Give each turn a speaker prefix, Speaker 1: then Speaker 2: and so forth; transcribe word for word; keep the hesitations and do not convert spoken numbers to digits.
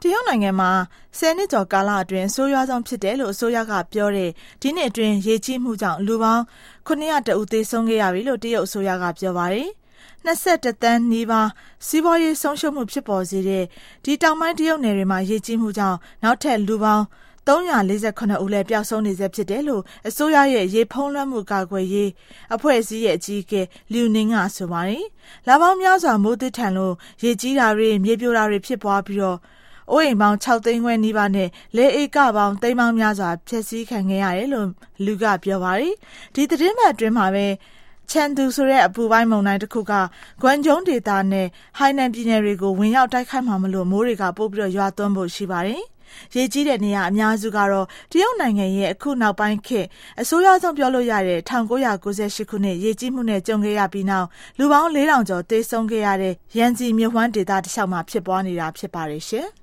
Speaker 1: တရုတ်နိုင်ငံမှာဆယ်နှစ်ကျော်ကာလအတွင်းဆိုးရွားဆုံးဖြစ်တယ်လို့အစိုးရကပြောတဲ့ဒီနှစ်အတွင်းရေကြီးမှုကြောင့်လူပေါင်းခုနှစ်ရာဦးသေဆုံးခဲ့ရပြီလို့တရုတ်အစိုးရကပြောပါတယ်။နှစ်ဆယ့်တစ်သန်းနီးပါးစီးပွားရေးဆုံးရှုံးမှုဖြစ်ပေါ်စေတဲ့ဒီတောင်ပိုင်းတရုတ်နယ်တွေမှာရေကြီးမှုကြောင့်နောက်ထပ်လူပေါင်းသုံးရာလေးဆယ်ခုနှစ်ဦးလည်းပျောက်ဆုံးနေဆဲဖြစ်တယ်လို့အစိုးရရဲ့ရေဖုံးလွှမ်းမှုကာကွယ်ရေးအဖွဲ့အစည်းရဲ့အကြီးအကဲလျူနင်းကဆိုပါတယ်။လပေါင်းများစွာမိုးသစ်ထန်လို့ရေကြီးတာတွေမြေပြိုတာတွေဖြစ်ပွားပြီးတော့အိုးအိမ်ပေါင်း၆သိန်းခွဲနီးပါးနဲ့လေဧကပေါင်းသိန်းပေါင်းများစွာဖျက်ဆီးခံခဲ့ရတယ်လို့လူကပြောပါတယ်။ဒီသတင်းပတ်အတွင်းမှာပဲချန်သူဆိုတဲ့အပူပိုင်းမုန်တိုင်းတစ်ခုကဂွမ်ဂျုံဒေသနဲ့ဟိုင်နန်ပြည်နယ်တွေကိုဝင်ရောက်တိုက်ခိုက်မှာမလို့မိုးတွေကပို့ပြီးတော့ရွာသွန်းဖို့ရှိပါတယ်။ရေကြီးတဲ့နေရာအများစုကတော့တရုတ်နိုင်ငံရဲ့အခုနောက်ပိုင်းခေတ်အဆိုးရွားဆုံးပြောလို့ရတဲ့၁၉၉၈ခုနှစ်ရေကြီးမှုနဲ့ကြုံခဲ့ရပြီးနောက်လူပေါင်းလေးထောင်ကျော်သေဆုံးခဲ့ရတဲ့ရန်စီမြစ်ဝှမ်းဒေသတစ်လျှောက်မှာဖြစ်ပွားနေတာဖြစ်ပါတယ်ရှင်။